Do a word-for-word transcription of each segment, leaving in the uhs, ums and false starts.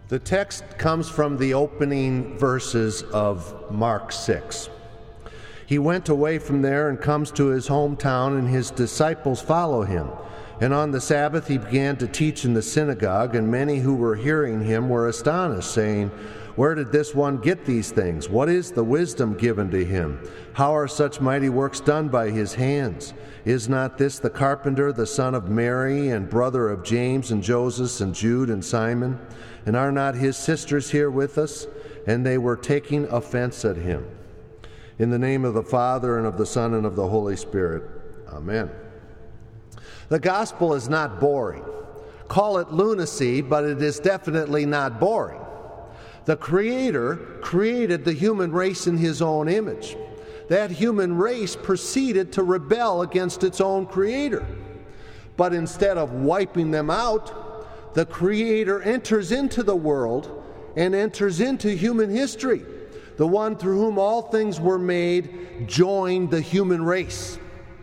The text comes from the opening verses of Mark six. He went away from there and comes to his hometown, and his disciples follow him. And on the Sabbath he began to teach in the synagogue, and many who were hearing him were astonished, saying, "Where did this one get these things? What is the wisdom given to him? How are such mighty works done by his hands? Is not this the carpenter, the son of Mary, and brother of James and Joseph and Jude and Simon? And are not his sisters here with us?" And they were taking offense at him. In the name of the Father, and of the Son, and of the Holy Spirit. Amen. The gospel is not boring. Call it lunacy, but it is definitely not boring. The Creator created the human race in his own image. That human race proceeded to rebel against its own Creator. But instead of wiping them out, the Creator enters into the world and enters into human history. The one through whom all things were made joined the human race.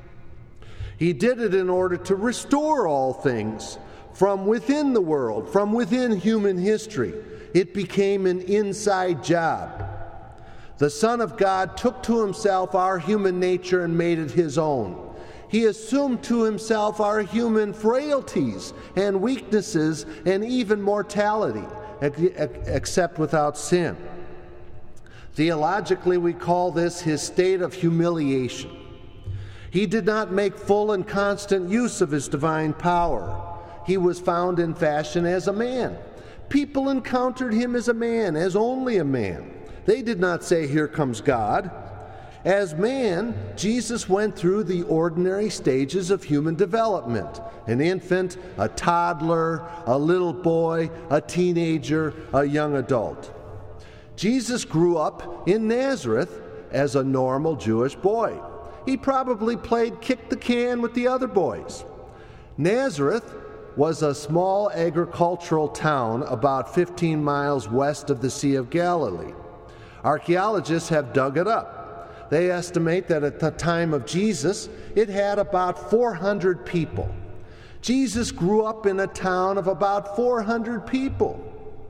He did it in order to restore all things from within the world, from within human history. It became an inside job. The Son of God took to himself our human nature and made it his own. He assumed to himself our human frailties and weaknesses and even mortality, except without sin. Theologically, we call this his state of humiliation. He did not make full and constant use of his divine power. He was found in fashion as a man. People encountered him as a man, as only a man. They did not say, "Here comes God." As man, Jesus went through the ordinary stages of human development: an infant, a toddler, a little boy, a teenager, a young adult. Jesus grew up in Nazareth as a normal Jewish boy. He probably played kick the can with the other boys. Nazareth was a small agricultural town about fifteen miles west of the Sea of Galilee. Archaeologists have dug it up. They estimate that at the time of Jesus, it had about four hundred people. Jesus grew up in a town of about four hundred people.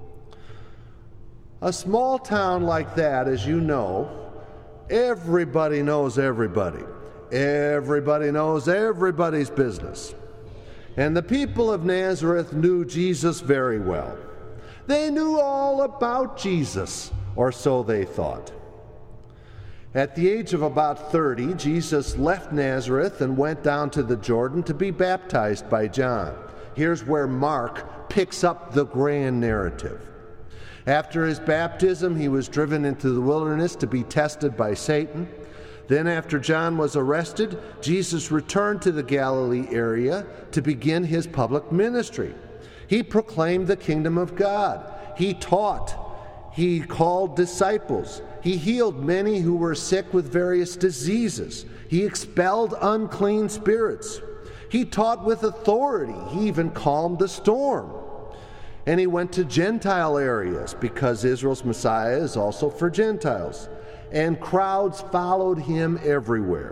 A small town like that, as you know, everybody knows everybody. Everybody knows everybody's business. And the people of Nazareth knew Jesus very well. They knew all about Jesus, or so they thought. At the age of about thirty, Jesus left Nazareth and went down to the Jordan to be baptized by John. Here's where Mark picks up the grand narrative. After his baptism, he was driven into the wilderness to be tested by Satan. Then, after John was arrested, Jesus returned to the Galilee area to begin his public ministry. He proclaimed the kingdom of God. He taught. He called disciples. He healed many who were sick with various diseases. He expelled unclean spirits. He taught with authority. He even calmed the storm. And he went to Gentile areas because Israel's Messiah is also for Gentiles. And crowds followed him everywhere.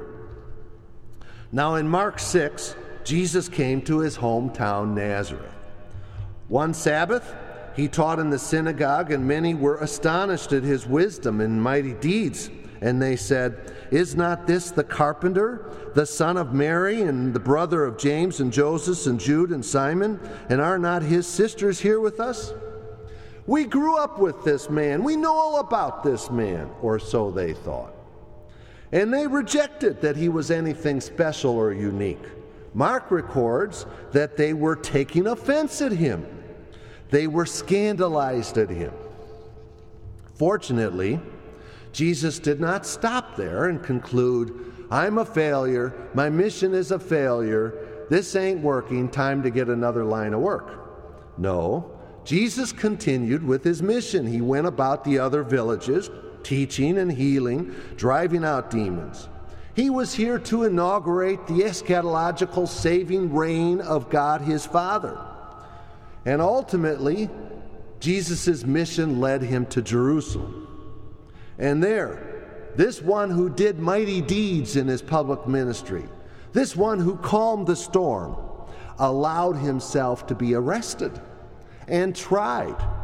Now in Mark six, Jesus came to his hometown Nazareth. One Sabbath, he taught in the synagogue, and many were astonished at his wisdom and mighty deeds. And they said, "Is not this the carpenter, the son of Mary, and the brother of James and Joseph and Jude and Simon? And are not his sisters here with us? We grew up with this man. We know all about this man," or so they thought. And they rejected that he was anything special or unique. Mark records that they were taking offense at him. They were scandalized at him. Fortunately, Jesus did not stop there and conclude, "I'm a failure, my mission is a failure, this ain't working, time to get another line of work." No, Jesus continued with his mission. He went about the other villages, teaching and healing, driving out demons. He was here to inaugurate the eschatological saving reign of God his Father. And ultimately, Jesus' mission led him to Jerusalem. And there, this one who did mighty deeds in his public ministry, this one who calmed the storm, allowed himself to be arrested and tried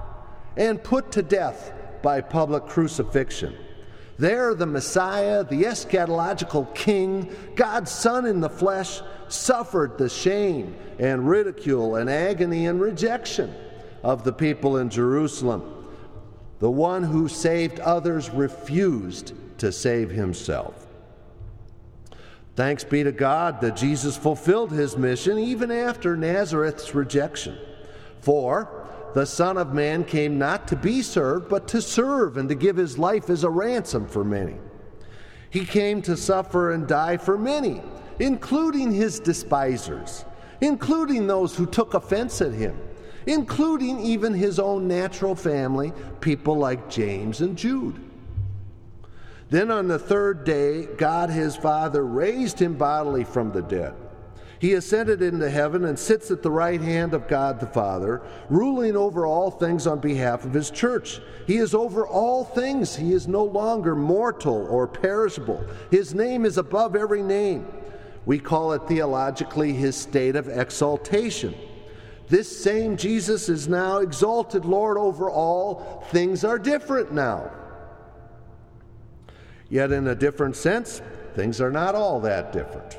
and put to death by public crucifixion. There, the Messiah, the eschatological King, God's Son in the flesh, suffered the shame and ridicule and agony and rejection of the people in Jerusalem. The one who saved others refused to save himself. Thanks be to God that Jesus fulfilled his mission even after Nazareth's rejection. For the Son of Man came not to be served, but to serve and to give his life as a ransom for many. He came to suffer and die for many, including his despisers, including those who took offense at him, including even his own natural family, people like James and Jude. Then on the third day, God his Father raised him bodily from the dead. He ascended into heaven and sits at the right hand of God the Father, ruling over all things on behalf of his church. He is over all things. He is no longer mortal or perishable. His name is above every name. We call it theologically his state of exaltation. This same Jesus is now exalted Lord over all. Things are different now. Yet in a different sense, things are not all that different.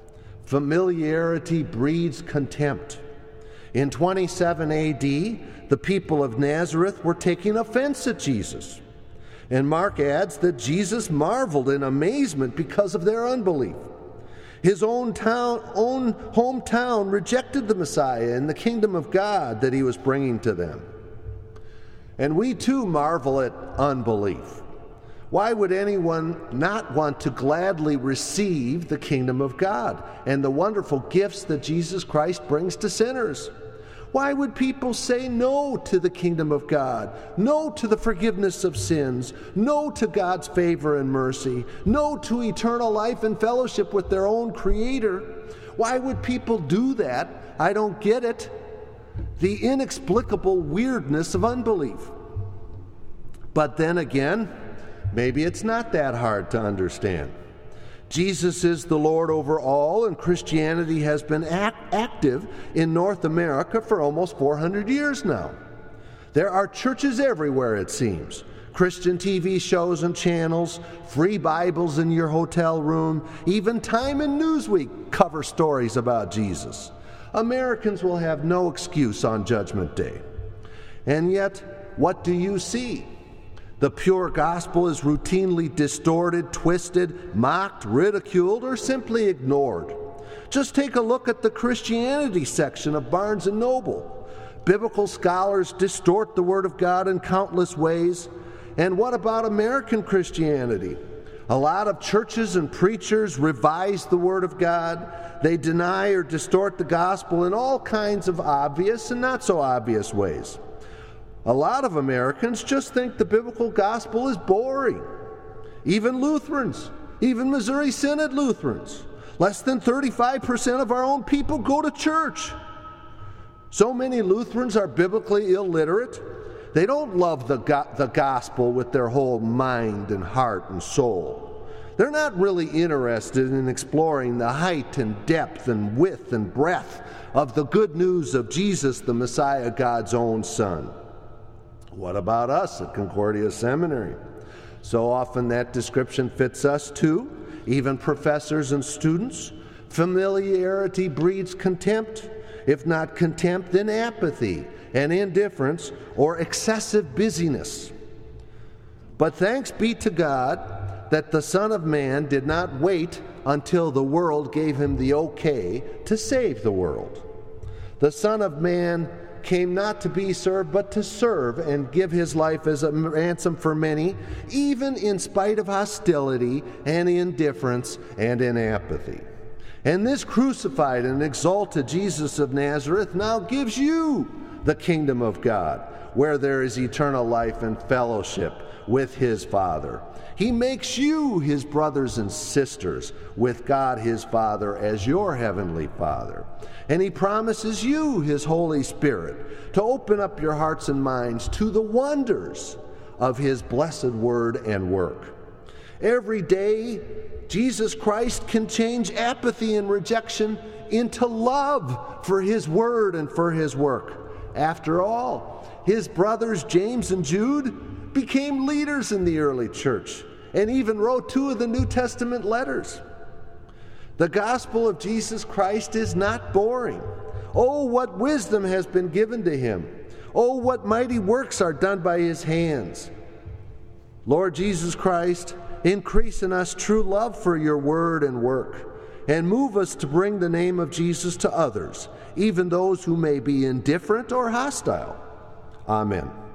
Familiarity breeds contempt. In twenty-seven A D, the people of Nazareth were taking offense at Jesus. And Mark adds that Jesus marveled in amazement because of their unbelief. His own town, own hometown rejected the Messiah and the kingdom of God that he was bringing to them. And we too marvel at unbelief. Why would anyone not want to gladly receive the kingdom of God and the wonderful gifts that Jesus Christ brings to sinners? Why would people say no to the kingdom of God, no to the forgiveness of sins, no to God's favor and mercy, no to eternal life and fellowship with their own Creator? Why would people do that? I don't get it. The inexplicable weirdness of unbelief. But then again, maybe it's not that hard to understand. Jesus is the Lord over all, and Christianity has been act- active in North America for almost four hundred years now. There are churches everywhere, it seems. Christian T V shows and channels, free Bibles in your hotel room, even Time and Newsweek cover stories about Jesus. Americans will have no excuse on Judgment Day. And yet, what do you see? The pure gospel is routinely distorted, twisted, mocked, ridiculed, or simply ignored. Just take a look at the Christianity section of Barnes and Noble. Biblical scholars distort the Word of God in countless ways. And what about American Christianity? A lot of churches and preachers revise the Word of God. They deny or distort the gospel in all kinds of obvious and not so obvious ways. A lot of Americans just think the biblical gospel is boring. Even Lutherans, even Missouri Synod Lutherans. Less than thirty-five percent of our own people go to church. So many Lutherans are biblically illiterate. They don't love the, go- the gospel with their whole mind and heart and soul. They're not really interested in exploring the height and depth and width and breadth of the good news of Jesus, the Messiah, God's own Son. What about us at Concordia Seminary? So often that description fits us too, even professors and students. Familiarity breeds contempt. If not contempt, then apathy and indifference or excessive busyness. But thanks be to God that the Son of Man did not wait until the world gave him the okay to save the world. The Son of Man came not to be served, but to serve and give his life as a ransom for many, even in spite of hostility and indifference and in apathy. And this crucified and exalted Jesus of Nazareth now gives you the kingdom of God, where there is eternal life and fellowship with his Father. He makes you his brothers and sisters with God his Father as your heavenly Father. And he promises you his Holy Spirit to open up your hearts and minds to the wonders of his blessed word and work. Every day, Jesus Christ can change apathy and rejection into love for his word and for his work. After all, his brothers James and Jude became leaders in the early church and even wrote two of the New Testament letters. The gospel of Jesus Christ is not boring. Oh, what wisdom has been given to him. Oh, what mighty works are done by his hands. Lord Jesus Christ, increase in us true love for your word and work, and move us to bring the name of Jesus to others, even those who may be indifferent or hostile. Amen.